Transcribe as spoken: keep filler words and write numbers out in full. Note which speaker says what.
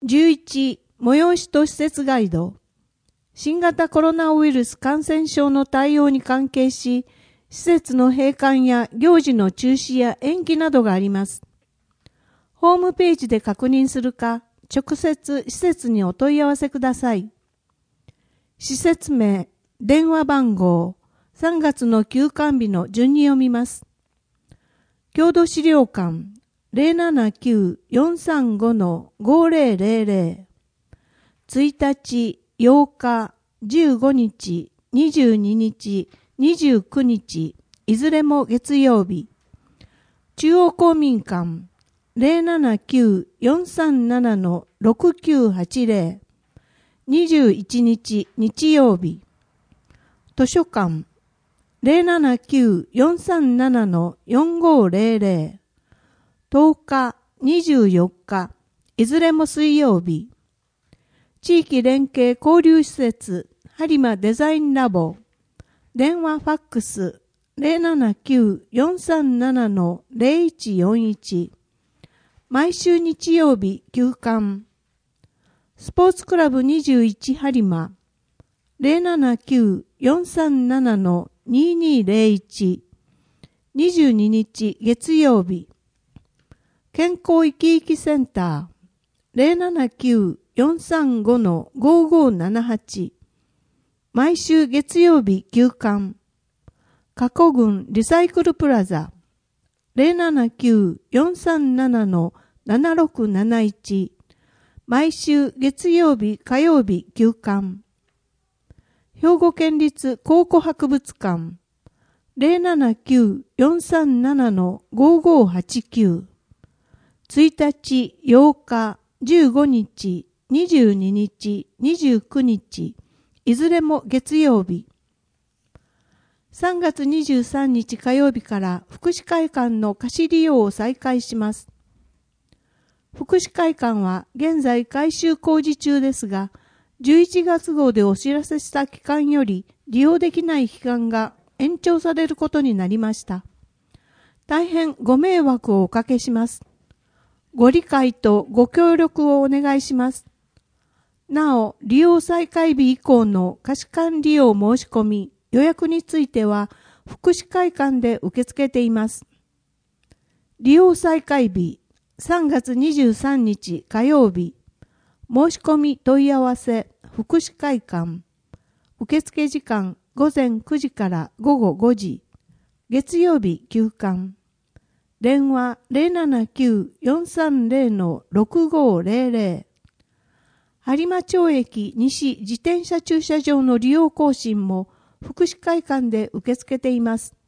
Speaker 1: じゅういち、催しと施設ガイド。新型コロナウイルス感染症の対応に関係し、施設の閉館や行事の中止や延期などがあります。ホームページで確認するか、直接施設にお問い合わせください。施設名、電話番号、さんがつの休館日の順に読みます。郷土資料館 ゼロななきゅう よんさんご ごゼロゼロゼロ ついたち、ようか、じゅうごにち、にじゅうににち、にじゅうくにち、いずれも月曜日。中央公民館 ゼロななきゅう よんさんなな ろくきゅうはちゼロ にじゅういちにち日曜日。図書館 ゼロななきゅう よんさんなな よんごゼロゼロ とおか、にじゅうよっか、いずれも水曜日。地域連携交流施設播磨デザインラボ。電話ファックス ゼロななきゅう よんさんなな ゼロいちよんいち。毎週日曜日休館。スポーツクラブにじゅういち播磨 ゼロななきゅう よんさんなな ににゼロいち。にじゅうににち月曜日。健康生き生きセンター ゼロななきゅう よんさんご ごごななはち。毎週月曜日休館。加古郡リサイクルプラザ ゼロななきゅう よんさんなな ななろくなないち。毎週月曜日火曜日休館。兵庫県立考古博物館 ゼロななきゅう よんさんなな ごごはちきゅう。ついたち、ようか、じゅうごにち、にじゅうににち、にじゅうくにち、いずれも月曜日。さんがつにじゅうさんにち火曜日から福祉会館の貸し利用を再開します。福祉会館は現在改修工事中ですが、じゅういちがつ号でお知らせした期間より利用できない期間が延長されることになりました。大変ご迷惑をおかけします。ご理解とご協力をお願いします。なお、利用再開日以降の貸し館利用申し込み、予約については、福祉会館で受け付けています。利用再開日、さんがつにじゅうさんにち火曜日、申し込み問い合わせ、福祉会館、受付時間ごぜんくじからごごごじ、月曜日休館。電話 ゼロななきゅう よんさんゼロ ろくごゼロゼロ。播磨町駅西自転車駐車場の利用更新も福祉会館で受け付けています。